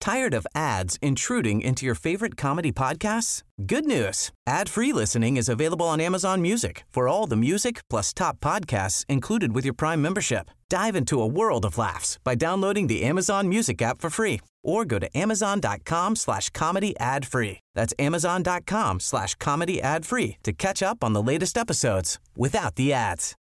Tired of ads intruding into your favorite comedy podcasts? Good news. Ad-free listening is available on Amazon Music for all the music plus top podcasts included with your Prime membership. Dive into a world of laughs by downloading the Amazon Music app for free or go to amazon.com/comedy ad-free. That's amazon.com/comedy ad-free to catch up on the latest episodes without the ads.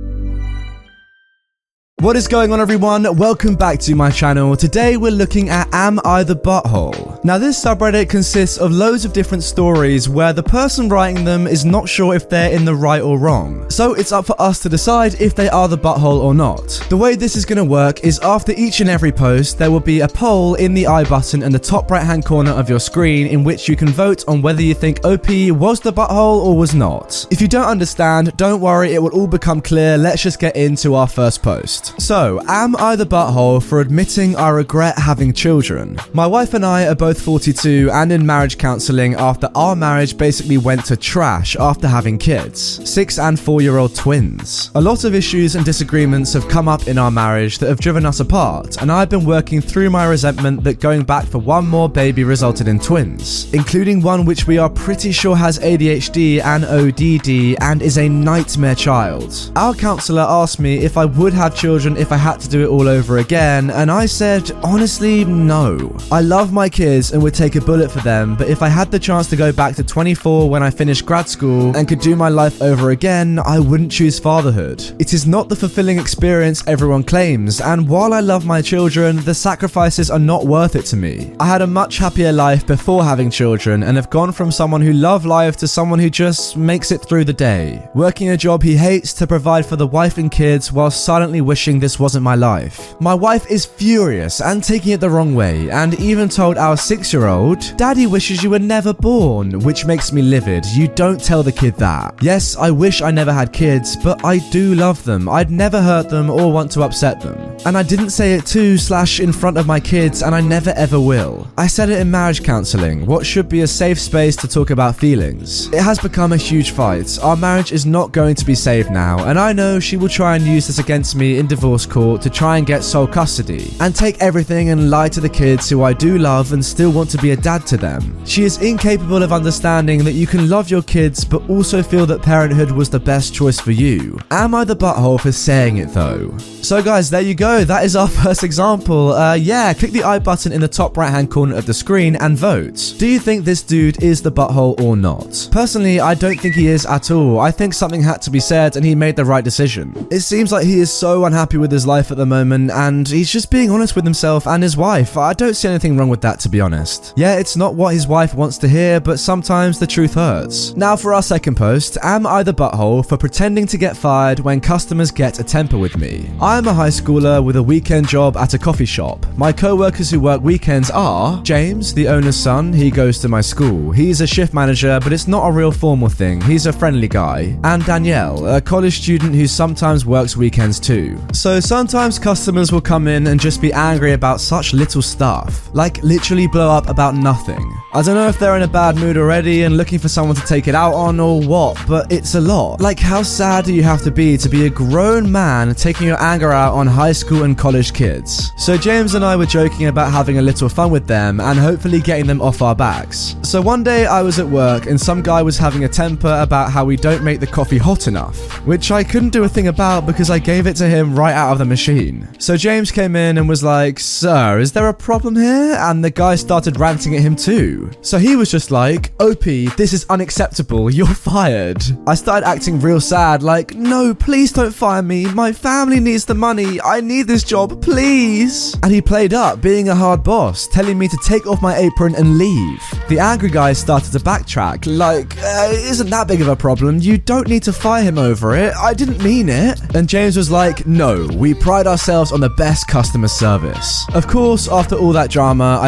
What is going on, everyone? Welcome back to my channel. Today we're looking at Am I the Butthole? Now, this subreddit consists of loads of different stories where the person writing them is not sure if they're in the right or wrong. So it's up for us to decide if they are the butthole or not. The way this is going to work is after each and every post, there will be a poll in the I button in the top right hand corner of your screen in which you can vote on whether you think OP was the butthole or was not. If you don't understand, don't worry, it will all become clear. Let's just get into our first post. So, am I the butthole for admitting I regret having children? My wife and I are both 42 and in marriage counselling after our marriage basically went to trash after having kids. 6 and 4-year-old twins. A lot of issues and disagreements have come up in our marriage that have driven us apart, and I've been working through my resentment that going back for one more baby resulted in twins, including one which we are pretty sure has ADHD and ODD and is a nightmare child. Our counsellor asked me if I would have children if I had to do it all over again, and I said, honestly, no. I love my kids and would take a bullet for them, but if I had the chance to go back to 24 when I finished grad school and could do my life over again, I wouldn't choose fatherhood. It is not the fulfilling experience everyone claims, and while I love my children, the sacrifices are not worth it to me. I had a much happier life before having children and have gone from someone who loved life to someone who just makes it through the day, working a job he hates to provide for the wife and kids while silently wishing this wasn't my life. My wife is furious and taking it the wrong way, and even told our 6-year-old, "Daddy wishes you were never born," which makes me livid. You don't tell the kid that. Yes, I wish I never had kids, but I do love them. I'd never hurt them or want to upset them. And I didn't say it in front of my kids, and I never ever will. I said it in marriage counselling, what should be a safe space to talk about feelings. It has become a huge fight. Our marriage is not going to be saved now, and I know she will try and use this against me in divorce court to try and get sole custody and take everything and lie to the kids who I do love and still want to be a dad to them. She is incapable of understanding that you can love your kids but also feel that parenthood was the best choice for you. Am I the butthole for saying it though? So guys, there you go. That is our first example. Click the I button in the top right hand corner of the screen and vote. Do you think this dude is the butthole or not? Personally, I don't think he is at all. I think something had to be said and he made the right decision. It seems like he is so unhappy with his life at the moment and he's just being honest with himself and his wife. I don't see anything wrong with that, to be honest. Yeah, it's not what his wife wants to hear, but sometimes the truth hurts. Now for our second post, am I the butthole for pretending to get fired when customers get a temper with me? I'm a high schooler with a weekend job at a coffee shop. My co-workers who work weekends are James, the owner's son. He goes to my school. He's a shift manager, but it's not a real formal thing. He's a friendly guy. And Danielle, a college student who sometimes works weekends too. So sometimes customers will come in and just be angry about such little stuff, like literally blow up about nothing. I don't know if they're in a bad mood already and looking for someone to take it out on or what, but it's a lot. Like, how sad do you have to be a grown man taking your anger out on high school and college kids? So James and I were joking about having a little fun with them and hopefully getting them off our backs. So one day I was at work and some guy was having a temper about how we don't make the coffee hot enough, which I couldn't do a thing about because I gave it to him right out of the machine. So James came in and was like, "Sir, is there a problem here?" And the guy started ranting at him too. So he was just like, "OP, this is unacceptable, you're fired." I started acting real sad, like, "No, please don't fire me, my family needs the money, I need this job, please." And he played up, being a hard boss, telling me to take off my apron and leave. The angry guy started to backtrack, like, "It isn't that big of a problem, you don't need to fire him over it, I didn't mean it." And James was like, "No, we pride ourselves on the best customer service." Of course, after all that drama, I still had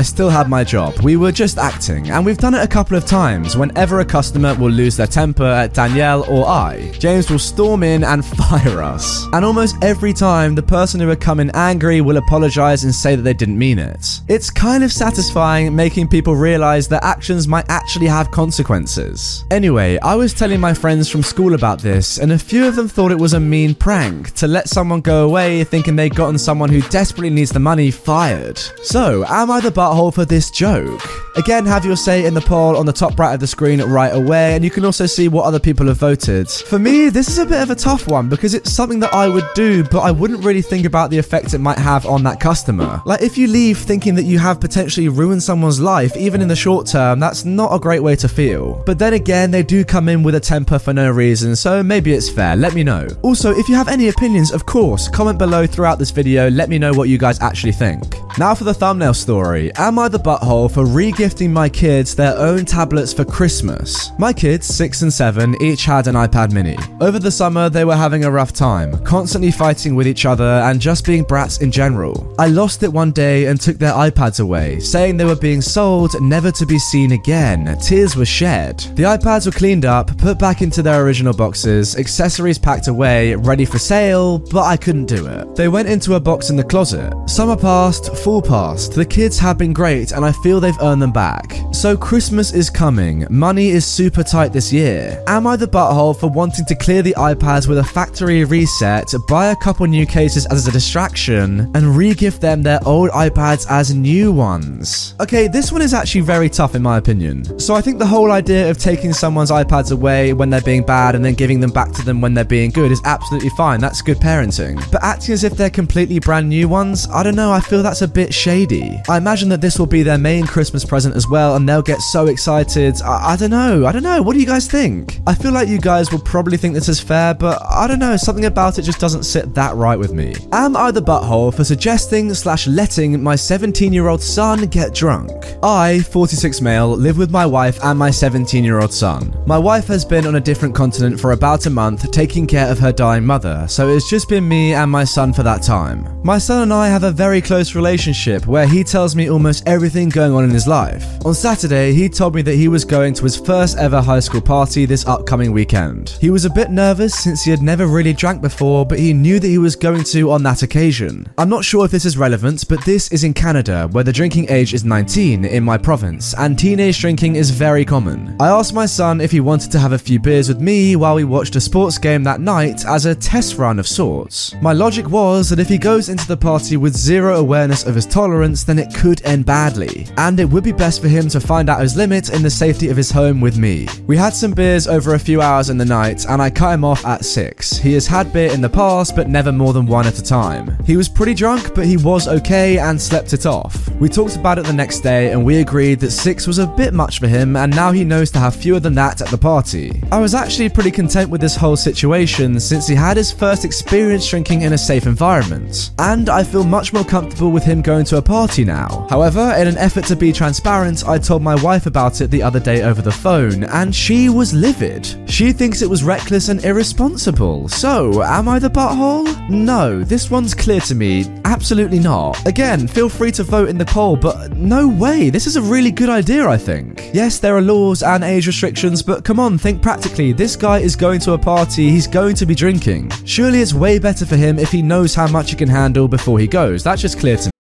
not my job. We were just acting, and we've done it a couple of times. Whenever a customer will lose their temper at Danielle or I, James will storm in and fire us. And almost every time, the person who had come in angry will apologize and say that they didn't mean it. It's kind of satisfying making people realize that actions might actually have consequences. Anyway, I was telling my friends from school about this, and a few of them thought it was a mean prank to let someone go away thinking they'd gotten someone who desperately needs the money fired. So, am I the butthole for this joke? Again, have your say in the poll on the top right of the screen right away, and you can also see what other people have voted. For me, this is a bit of a tough one because it's something that I would do, but I wouldn't really think about the effect it might have on that customer. Like, if you leave thinking that you have potentially ruined someone's life, even in the short term, that's not a great way to feel. But then again, they do come in with a temper for no reason, so maybe it's fair. Let me know. Also, if you have any opinions, of course, comment below throughout this video. Let me know what you guys actually think. Now for the thumbnail story. Am I the butthole for re-gifting my kids their own tablets for Christmas? My kids, 6 and 7, each had an iPad mini. Over the summer, they were having a rough time, constantly fighting with each other and just being brats in general. I lost it one day and took their iPads away, saying they were being sold, never to be seen again. Tears were shed. The iPads were cleaned up, put back into their original boxes, accessories packed away, ready for sale, but I couldn't do it. They went into a box in the closet. Summer passed, fall passed. The kids have been great and I feel they've earned them back. So Christmas is coming. Money is super tight this year. Am I the butthole for wanting to clear the iPads with a factory reset, buy a couple new cases as a distraction, and re-gift them their old iPads as new ones? Okay, this one is actually very tough in my opinion. So I think the whole idea of taking someone's iPads away when they're being bad and then giving them back to them when they're being good is absolutely fine. That's good parenting. But acting as if they're completely brand new ones, I don't know, I feel that's a bit shady. I imagine that this will be their main Christmas present as well and they'll get so excited. I don't know. What do you guys think? I feel like you guys will probably think this is fair, but I don't know, something about it just doesn't sit that right with me. Am I the butthole for suggesting/letting my 17-year-old son get drunk? I, 46 male, live with my wife and my 17-year-old son. My wife has been on a different continent for about a month taking care of her dying mother, so it's just been me and my son for that time. My son and I have a very close relationship where he tells me almost everything going on in his life. On Saturday, he told me that he was going to his first ever high school party this upcoming weekend. He was a bit nervous since he had never really drank before, but he knew that he was going to on that occasion. I'm not sure if this is relevant, but this is in Canada, where the drinking age is 19 in my province, and teenage drinking is very common. I asked my son if he wanted to have a few beers with me while we watched a sports game that night as a test run of sorts. My logic was that if he goes into the party with zero awareness of his tolerance, then it could end badly, and it would be best for him to find out his limit in the safety of his home with me. We had some beers over a few hours in the night, and I cut him off at 6. He has had beer in the past, but never more than one at a time. He was pretty drunk, but he was okay and slept it off. We talked about it the next day, and we agreed that 6 was a bit much for him, and now he knows to have fewer than that at the party. I was actually pretty content with this whole situation since he had his first experience drinking in a safe environment, and I feel much more comfortable with him going to a party now. However, in an effort to be transparent, I told my wife about it the other day over the phone, and she was livid. She thinks it was reckless and irresponsible. So, am I the butthole? No, this one's clear to me. Absolutely not. Again, feel free to vote in the poll, but no way. This is a really good idea, I think. Yes, there are laws and age restrictions, but come on, think practically. This guy is going to a party, he's going to be drinking. Surely it's way better for him if he knows how much he can handle before he goes. That's just clear to me.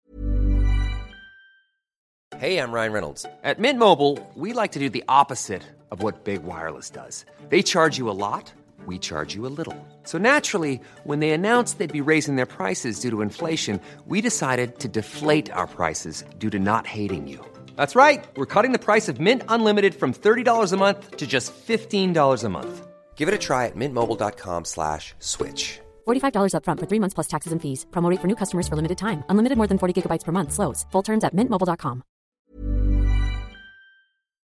Hey, I'm Ryan Reynolds. At Mint Mobile, we like to do the opposite of what Big Wireless does. They charge you a lot, we charge you a little. So naturally, when they announced they'd be raising their prices due to inflation, we decided to deflate our prices due to not hating you. That's right. We're cutting the price of Mint Unlimited from $30 a month to just $15 a month. Give it a try at mintmobile.com/switch. $45 up front for 3 months plus taxes and fees. Promo rate for new customers for limited time. Unlimited more than 40 gigabytes per month slows. Full terms at mintmobile.com.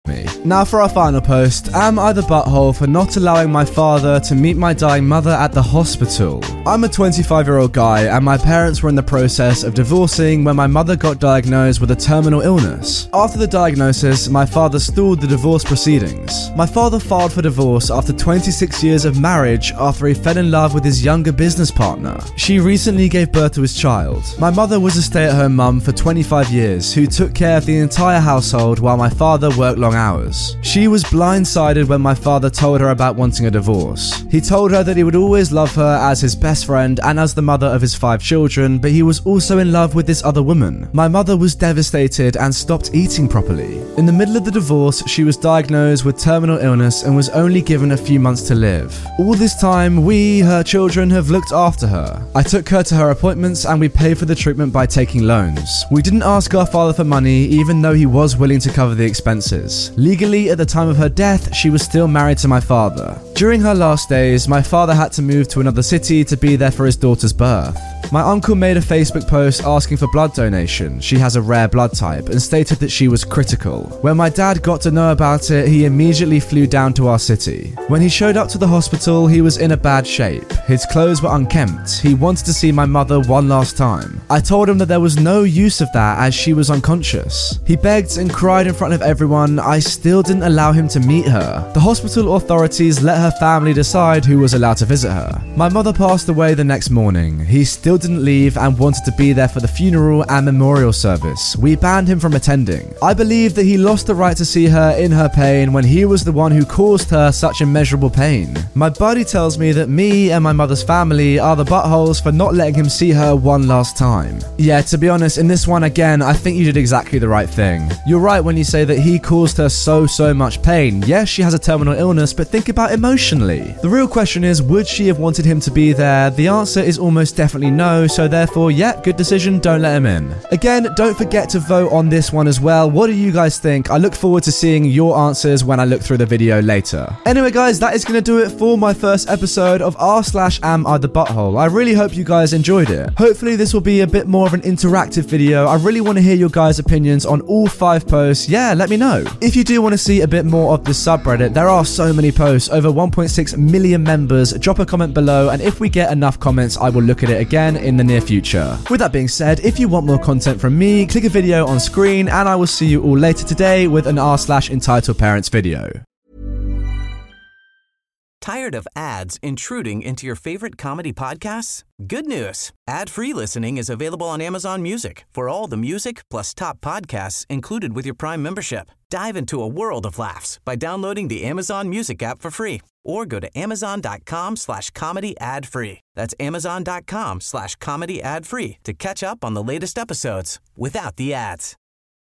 me. Now for our final post, am I the butthole for not allowing my father to meet my dying mother at the hospital? I'm a 25-year-old guy and my parents were in the process of divorcing when my mother got diagnosed with a terminal illness. After the diagnosis, my father stalled the divorce proceedings. My father filed for divorce after 26 years of marriage after he fell in love with his younger business partner. She recently gave birth to his child. My mother was a stay-at-home mum for 25 years who took care of the entire household while my father worked long hours. She was blindsided when my father told her about wanting a divorce. He told her that he would always love her as his best friend and as the mother of his 5 children, but he was also in love with this other woman. My mother was devastated and stopped eating properly. In the middle of the divorce, she was diagnosed with terminal illness and was only given a few months to live. All this time, we, her children, have looked after her. I took her to her appointments and we paid for the treatment by taking loans. We didn't ask our father for money even though he was willing to cover the expenses. Legally, at the time of her death, she was still married to my father. During her last days, my father had to move to another city to be there for his daughter's birth. My uncle made a Facebook post asking for blood donation. She has a rare blood type and stated that she was critical. When my dad got to know about it, he immediately flew down to our city. When he showed up to the hospital, he was in a bad shape. His clothes were unkempt. He wanted to see my mother one last time. I told him that there was no use of that as she was unconscious. He begged and cried in front of everyone. I still didn't allow him to meet her. The hospital authorities let her family decide who was allowed to visit her. My mother passed away the next morning. He still didn't leave and wanted to be there for the funeral and memorial service. We banned him from attending. I believe that he lost the right to see her in her pain when he was the one who caused her such immeasurable pain. My buddy tells me that me and my mother's family are the buttholes for not letting him see her one last time. Yeah, to be honest, in this one again, I think you did exactly the right thing. You're right when you say that he caused her so much pain. Yes, she has a terminal illness, but think about emotionally. The real question is, would she have wanted him to be there? The answer is almost definitely no, so therefore, yeah, good decision, don't let him in. Again, don't forget to vote on this one as well. What do you guys think? I look forward to seeing your answers when I look through the video later. Anyway guys, that is going to do it for my first episode of r/am I the butthole. I really hope you guys enjoyed it. Hopefully this will be a bit more of an interactive video. I really want to hear your guys' opinions on all 5 posts. Yeah, let me know. If you do want to see a bit more of the subreddit, there are so many posts, over 1.6 million members. Drop a comment below, and if we get enough comments, I will look at it again in the near future. With that being said, if you want more content from me, click a video on screen, and I will see you all later today with an r/entitled parents video. Tired of ads intruding into your favorite comedy podcasts? Good news. Ad-free listening is available on Amazon Music for all the music plus top podcasts included with your Prime membership. Dive into a world of laughs by downloading the Amazon Music app for free or go to amazon.com/comedy ad-free. That's amazon.com/comedy ad-free to catch up on the latest episodes without the ads.